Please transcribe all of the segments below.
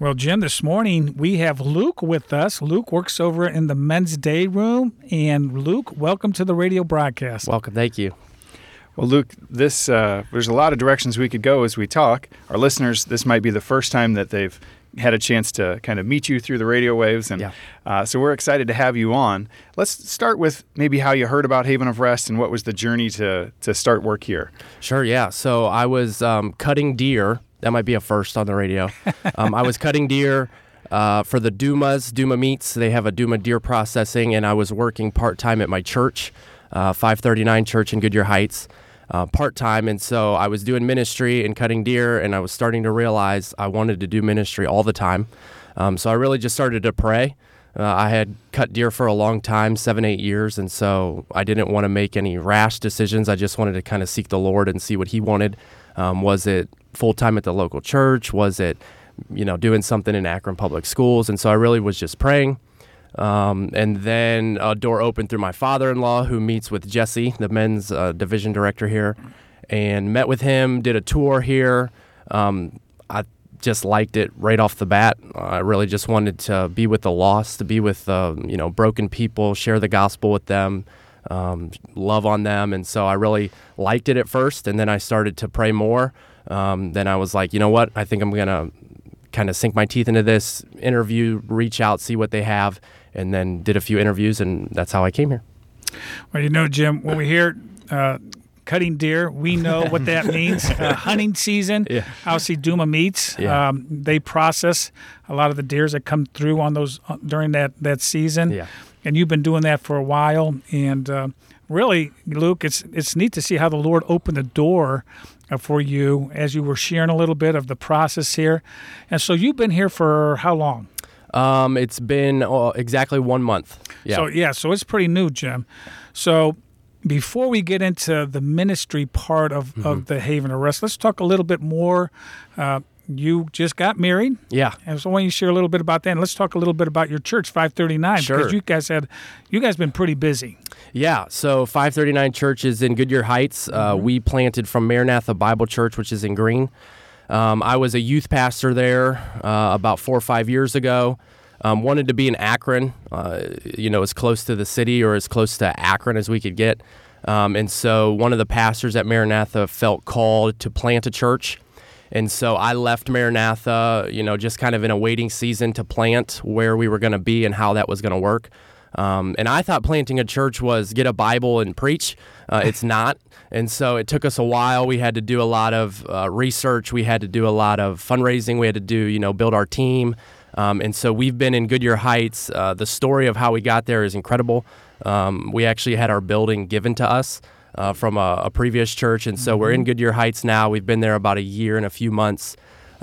Well, Jim, this morning we have Luke with us. Luke works over in the men's day room. And Luke, welcome to the radio broadcast. Welcome. Thank you. Well, Luke, there's a lot of directions we could go as we talk. Our listeners, this might be the first time that they've had a chance to kind of meet you through the radio waves. And so we're excited to have you on. Let's start with maybe how you heard about Haven of Rest and what was the journey to start work here. Sure, yeah. So I was cutting deer. That might be a first on the radio. I was cutting deer for the Duma Meats. They have a Duma deer processing, and I was working part-time at my church, 539 Church in Goodyear Heights, part-time. And so I was doing ministry and cutting deer, and I was starting to realize I wanted to do ministry all the time. So I really just started to pray. I had cut deer for a long time, 7-8 years, and so I didn't want to make any rash decisions. I just wanted to kind of seek the Lord and see what He wanted. Was it full-time at the local church? Was it, doing something in Akron Public Schools? And so I really was just praying. And then a door opened through my father-in-law, who meets with Jesse, the men's division director here, and met with him, did a tour here. I just liked it right off the bat. I really just wanted to be with the lost, to be with, broken people, share the gospel with them, love on them. And so I really liked it at first, and then I started to pray more. Then I was like, you know what? I think I'm going to kind of sink my teeth into this, interview, reach out, see what they have, and then did a few interviews, and that's how I came here. Well, Jim, when we hear cutting deer, we know what that means. Hunting season, obviously Duma Meats. Yeah. They process a lot of the deers that come through on those during that season. Yeah. And you've been doing that for a while. And really, Luke, it's neat to see how the Lord opened the door for you as you were sharing a little bit of the process here. And so you've been here for how long? It's been exactly 1 month. Yeah. So it's pretty new, Jim. So before we get into the ministry part of the Haven of Rest, let's talk a little bit more. You just got married. Yeah. And so why don't you share a little bit about that? And let's talk a little bit about your church, 539. Sure. Because you guys been pretty busy. Yeah. So 539 Church is in Goodyear Heights. We planted from Maranatha Bible Church, which is in Green. I was a youth pastor there about 4 or 5 years ago. Wanted to be in Akron, as close to the city or as close to Akron as we could get. And so one of the pastors at Maranatha felt called to plant a church. And so I left Maranatha, just kind of in a waiting season to plant where we were going to be and how that was going to work. And I thought planting a church was get a Bible and preach. It's not. And so it took us a while. We had to do a lot of research. We had to do a lot of fundraising. We had to do, build our team. And so we've been in Goodyear Heights. The story of how we got there is incredible. We actually had our building given to us from a previous church. And so we're in Goodyear Heights now. We've been there about a year and a few months.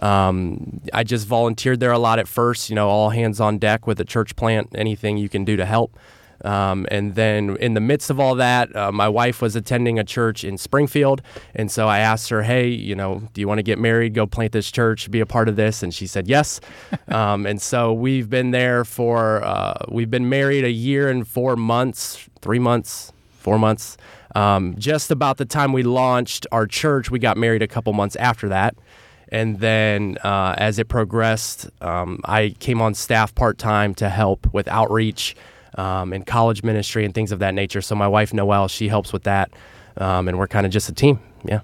I just volunteered there a lot at first, all hands on deck with a church plant, anything you can do to help. And then in the midst of all that, my wife was attending a church in Springfield. And so I asked her, hey, do you want to get married, go plant this church, be a part of this? And she said yes. And so we've been there we've been married a year and 4 months, 3 months, 4 months. Just about the time we launched our church, we got married a couple months after that. And then as it progressed, I came on staff part-time to help with outreach and college ministry and things of that nature. So my wife, Noelle, she helps with that. And we're kind of just a team. Yeah.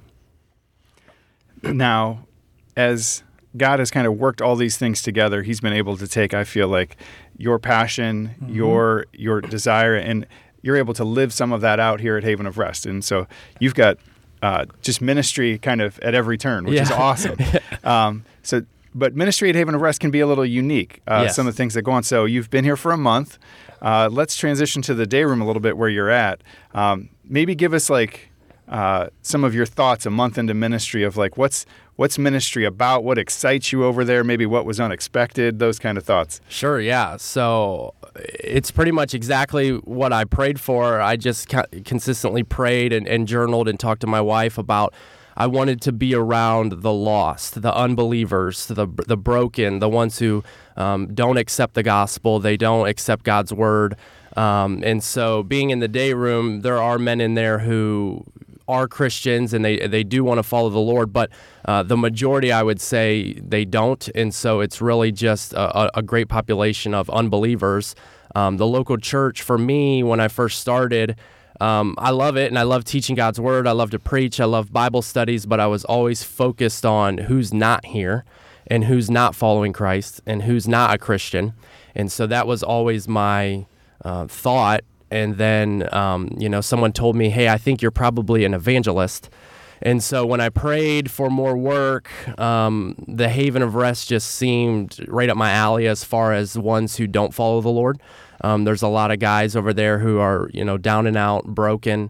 Now, as God has kind of worked all these things together, He's been able to take, I feel like, your passion, your desire, and you're able to live some of that out here at Haven of Rest. And so you've got just ministry kind of at every turn, which is awesome. But ministry at Haven of Rest can be a little unique, some of the things that go on. So you've been here for a month. Let's transition to the day room a little bit where you're at. Maybe give us some of your thoughts a month into ministry of what's ministry about, what excites you over there, maybe what was unexpected, those kind of thoughts. Sure, yeah. So it's pretty much exactly what I prayed for. I just consistently prayed and journaled and talked to my wife about I wanted to be around the lost, the unbelievers, the broken, the ones who don't accept the gospel, they don't accept God's word. And so being in the day room, there are men in there who are Christians and they do want to follow the Lord, but the majority, I would say, they don't. And so it's really just a great population of unbelievers. The local church, for me, when I first started, I love it, and I love teaching God's Word. I love to preach. I love Bible studies, but I was always focused on who's not here and who's not following Christ and who's not a Christian. And so that was always my thought. And then, someone told me, hey, I think you're probably an evangelist. And so when I prayed for more work, the Haven of Rest just seemed right up my alley as far as ones who don't follow the Lord. There's a lot of guys over there who are, down and out, broken.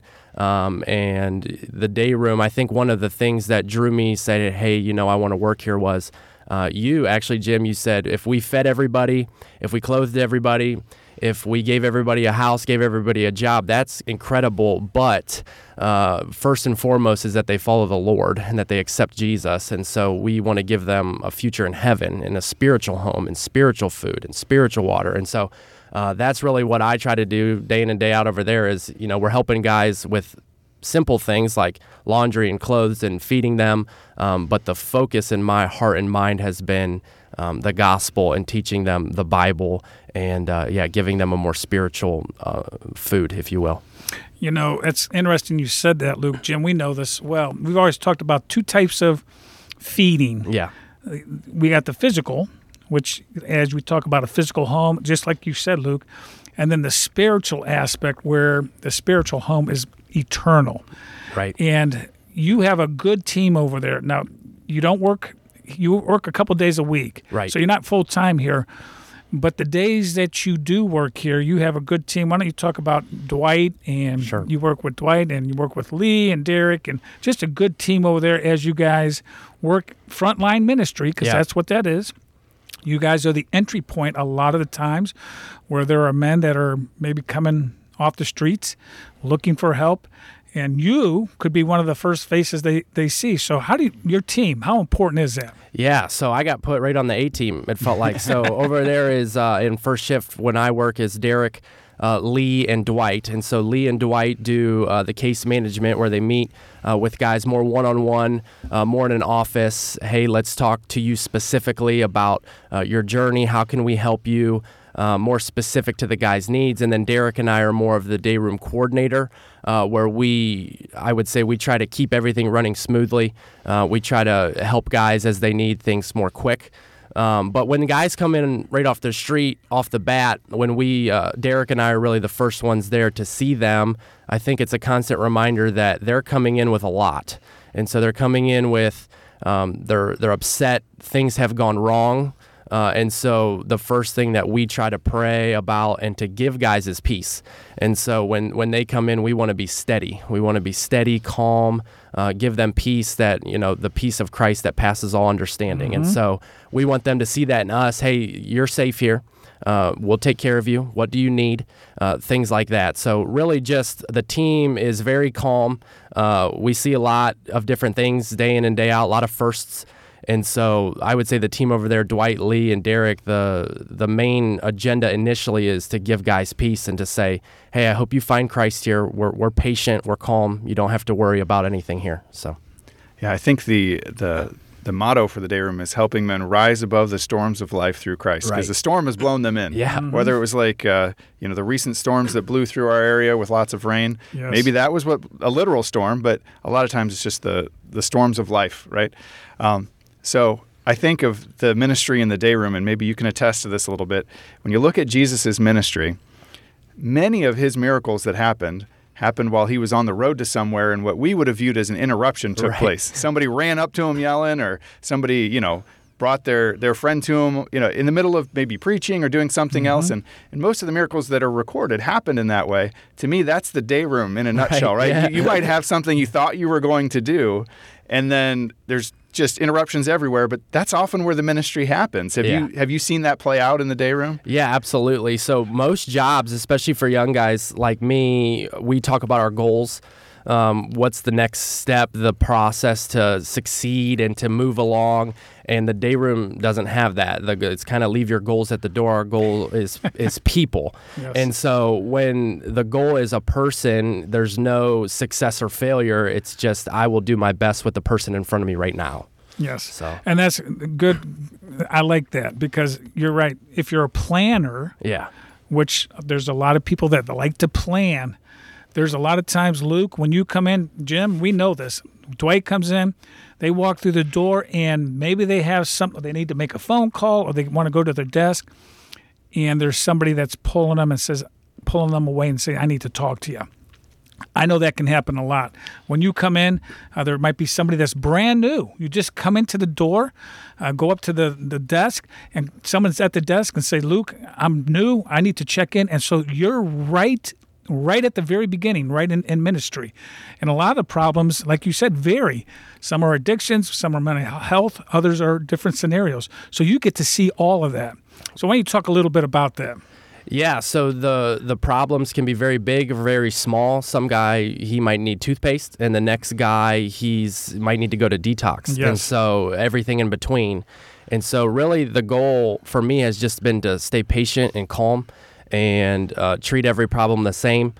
And the day room, I think one of the things that drew me, said, hey, I want to work here was you, actually, Jim, you said, if we fed everybody, if we clothed everybody, if we gave everybody a house, gave everybody a job, that's incredible. But first and foremost is that they follow the Lord and that they accept Jesus. And so we want to give them a future in heaven and a spiritual home and spiritual food and spiritual water. And so that's really what I try to do day in and day out over there is, we're helping guys with simple things like laundry and clothes and feeding them. But the focus in my heart and mind has been the gospel and teaching them the Bible and, giving them a more spiritual food, if you will. It's interesting you said that, Luke. Jim, we know this well. We've always talked about two types of feeding. Yeah. We got the physical, which as we talk about a physical home, just like you said, Luke, and then the spiritual aspect where the spiritual home is eternal. Right. And you have a good team over there. Now, you work a couple days a week. Right. So you're not full-time here. But the days that you do work here, you have a good team. Why don't you talk about Dwight? And Sure. You work with Dwight and you work with Lee and Derek and just a good team over there as you guys work frontline ministry, because that's what that is. You guys are the entry point a lot of the times where there are men that are maybe coming off the streets looking for help. And you could be one of the first faces they see. So your team, how important is that? Yeah, so I got put right on the A team, it felt like. So over there is, in first shift when I work, is Derek, Lee, and Dwight. And so Lee and Dwight do the case management where they meet with guys more one-on-one, more in an office. Hey, let's talk to you specifically about your journey. How can we help you? More specific to the guy's needs. And then Derek and I are more of the day room coordinator, where I would say we try to keep everything running smoothly. We try to help guys as they need things more quick. But when guys come in right off the street, off the bat, when Derek and I are really the first ones there to see them, I think it's a constant reminder that they're coming in with a lot. And so they're coming in with, they're upset, things have gone wrong. And so the first thing that we try to pray about and to give guys is peace. And so when they come in, we want to be steady. We want to be steady, calm, give them peace the peace of Christ that passes all understanding. Mm-hmm. And so we want them to see that in us. Hey, you're safe here. We'll take care of you. What do you need? Things like that. So really just the team is very calm. We see a lot of different things day in and day out, a lot of firsts. And so I would say the team over there, Dwight, Lee, and Derek, the main agenda initially is to give guys peace and to say, hey, I hope you find Christ here. We're patient. We're calm. You don't have to worry about anything here. So, yeah, I think the motto for the day room is helping men rise above the storms of life through Christ, because the storm has blown them in. Yeah. Whether it was like the recent storms that blew through our area with lots of rain, maybe that was a literal storm, but a lot of times it's just the storms of life, right? So I think of the ministry in the day room, and maybe you can attest to this a little bit. When you look at Jesus' ministry, many of his miracles that happened while he was on the road to somewhere, and what we would have viewed as an interruption took place. Somebody ran up to him yelling, or somebody, brought their friend to him, in the middle of maybe preaching or doing something else. And most of the miracles that are recorded happened in that way. To me, that's the day room in a nutshell, right? Yeah. You might have something you thought you were going to do, and then there's just interruptions everywhere, but that's often where the ministry happens. Have you seen that play out in the day room? Yeah, absolutely. So most jobs, especially for young guys like me, we talk about our goals. what's the next step, the process to succeed and to move along. And the day room doesn't have that. It's kind of leave your goals at the door. Our goal is people. Yes. And so when the goal is a person, there's no success or failure. It's just I will do my best with the person in front of me right now. Yes. So. And that's good. I like that because you're right. If you're a planner, Yeah. which there's a lot of people that like to plan, there's a lot of times, Luke, when you come in, Jim, we know this. Dwight comes in, they walk through the door, and maybe they have something, they need to make a phone call or they want to go to their desk, and there's somebody that's pulling them away and saying, I need to talk to you. I know that can happen a lot. When you come in, there might be somebody that's brand new. You just come into the door, go up to the desk, and someone's at the desk and say, Luke, I'm new. I need to check in. And so you're right at the very beginning, right in ministry. And a lot of problems, like you said, vary. Some are addictions, some are mental health, others are different scenarios. So you get to see all of that. So why don't you talk a little bit about that? Yeah, so the problems can be very big or very small. Some guy, he might need toothpaste, and the next guy, might need to go to detox. Yes. And so everything in between. And so really the goal for me has just been to stay patient and calm and treat every problem the same.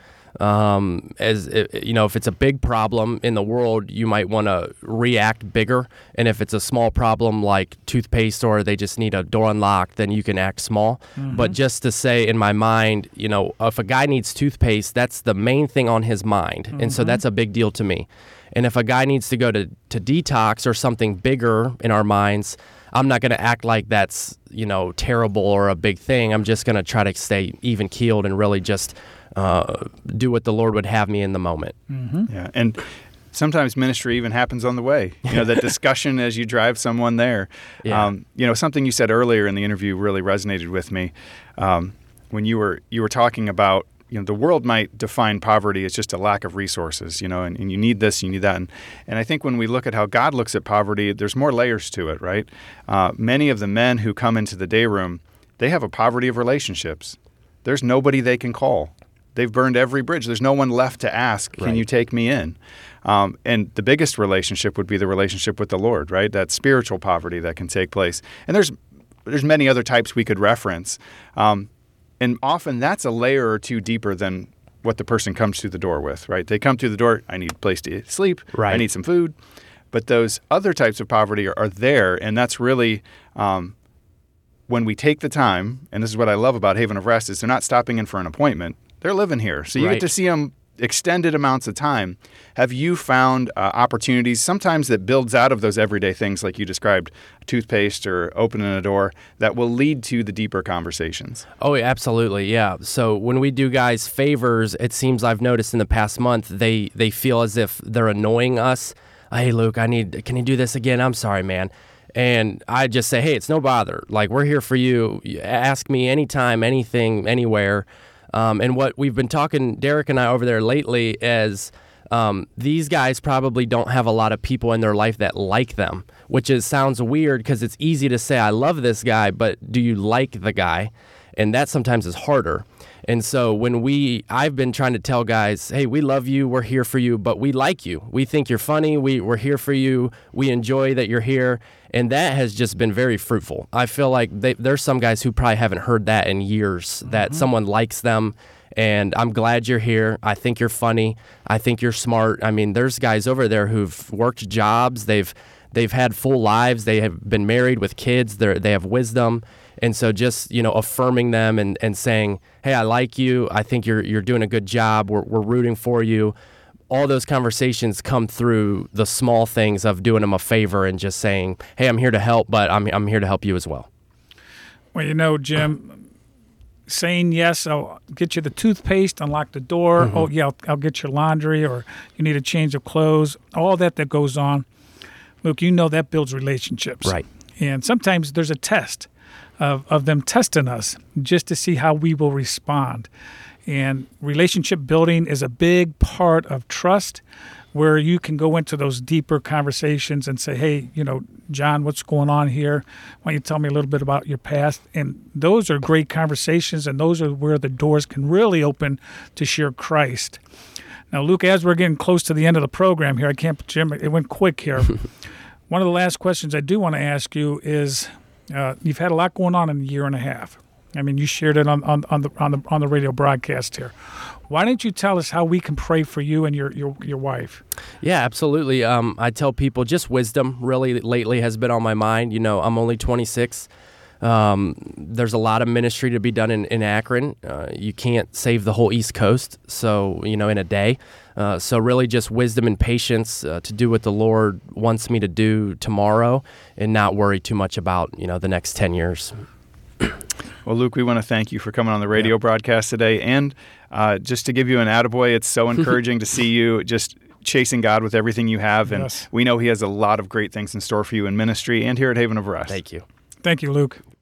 As if it's a big problem in the world, you might want to react bigger. And if it's a small problem like toothpaste or they just need a door unlocked, then you can act small. Mm-hmm. But just to say in my mind, if a guy needs toothpaste, that's the main thing on his mind. Mm-hmm. And so that's a big deal to me. And if a guy needs to go to detox or something bigger in our minds, I'm not going to act like that's, terrible or a big thing. I'm just going to try to stay even keeled and really just do what the Lord would have me in the moment. Mm-hmm. Yeah, and sometimes ministry even happens on the way. That discussion as you drive someone there. Yeah. Something you said earlier in the interview really resonated with me when you were talking about the world might define poverty as just a lack of resources, and you need this, you need that. And I think when we look at how God looks at poverty, there's more layers to it, right? Many of the men who come into the day room, they have a poverty of relationships. There's nobody they can call. They've burned every bridge. There's no one left to ask, can Right. you take me in? And the biggest relationship would be the relationship with the Lord, right? That spiritual poverty that can take place. And there's many other types we could reference. And often that's a layer or two deeper than what the person comes through the door with, right? They come through the door, I need a place to sleep, Right. I need some food. But those other types of poverty are there, and that's really when we take the time, and this is what I love about Haven of Rest, is they're not stopping in for an appointment. They're living here. So you Right. get to see them extended amounts of time. Have you found opportunities sometimes that builds out of those everyday things like you described, toothpaste or opening a door, that will lead to the deeper conversations? Oh, yeah, absolutely. Yeah. So when we do guys favors, it seems I've noticed in the past month, they feel as if they're annoying us. Hey, Luke, can you do this again? I'm sorry, man. And I just say, hey, it's no bother. Like, we're here for you. Ask me anytime, anything, anywhere. And what we've been talking, Derek and I over there lately, is these guys probably don't have a lot of people in their life that like them, which sounds weird because it's easy to say, I love this guy, but do you like the guy? And that sometimes is harder. And so I've been trying to tell guys, hey, we love you, we're here for you, but we like you. We think you're funny, we're here for you, we enjoy that you're here, and that has just been very fruitful. I feel like there's some guys who probably haven't heard that in years, that someone likes them, and I'm glad you're here. I think you're funny. I think you're smart. I mean, there's guys over there who've worked jobs, they've had full lives, they have been married with kids, they have wisdom. And so just, affirming them and saying, hey, I like you. I think you're doing a good job. We're rooting for you. All those conversations come through the small things of doing them a favor and just saying, hey, I'm here to help, but I'm here to help you as well. Well, Jim, saying yes, I'll get you the toothpaste, unlock the door. Mm-hmm. Oh, yeah, I'll get your laundry, or you need a change of clothes. All that goes on. Luke, that builds relationships. Right. And sometimes there's a test of them testing us just to see how we will respond. And relationship building is a big part of trust, where you can go into those deeper conversations and say, hey, John, what's going on here? Why don't you tell me a little bit about your past? And those are great conversations, and those are where the doors can really open to share Christ. Now, Luke, as we're getting close to the end of the program here, I can't, Jim, it went quick here. One of the last questions I do want to ask you is, you've had a lot going on in a year and a half. I mean, you shared it on the radio broadcast here. Why don't you tell us how we can pray for you and your wife? Yeah, absolutely. I tell people just wisdom really lately has been on my mind. You know, I'm only 26. There's a lot of ministry to be done in Akron. You can't save the whole East Coast, so, you know, in a day. So really just wisdom and patience to do what the Lord wants me to do tomorrow and not worry too much about, you know, the next 10 years. Well, Luke, we want to thank you for coming on the radio broadcast today. And just to give you an attaboy, it's so encouraging to see you just chasing God with everything you have. And we know He has a lot of great things in store for you in ministry and here at Haven of Rest. Thank you. Thank you, Luke.